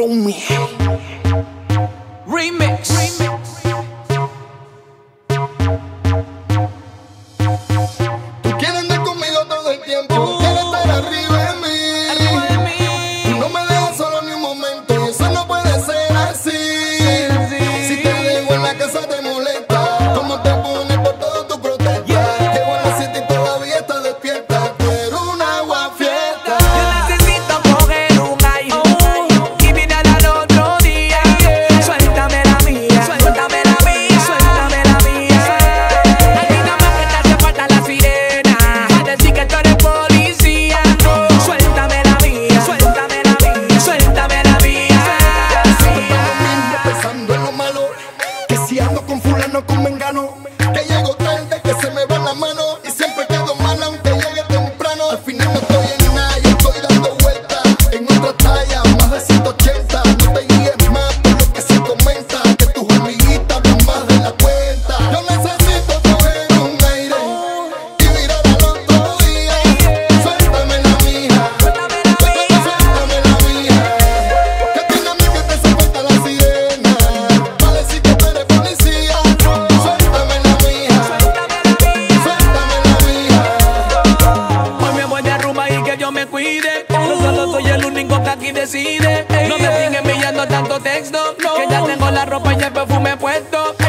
Rumi Remix. Tú quieres andar conmigo todo el tiempo, quieres estar arriba de mí. Tú no me dejas solo ni un momento, y eso no puede ser así. Si te dejo en la casa te molesta, cómo te pones por todo tu protesta. Que bueno si tú todavía estás despierta, tú eres un agua fiesta. Yo necesito coger un aire y mirar al otro día. Suéltame la mía, suéltame la mía, suéltame la mía. A ti nada más que te hace falta la sirena a decir que tú eres policía. Suéltame la mía, suéltame la mía, suéltame la mía. Siempre lo mismo, pensando en lo malo, que si ando con fulano, con mengano, que llego tarde, que se me va la mano, y siempre quedo mal aunque llegue temprano. Al final no estoy en nada y estoy dando vueltas en otra talla, más de 180. No te guíes más por lo que se comenta, que tus amiguitas van más de la cuenta. Yo necesito coger un aire y mirar al otro día. Suéltame la mía, suéltame la mía. Que tiene a mí que te hace falta la sirena pa' decir que tú eres policía. Suéltame la mía, suéltame la mía. Hoy me voy de rumba y que yo me cuide. No solo soy el único que aquí decide. No me siguen enviando tanto texto, que ya tengo la ropa y el perfume puesto.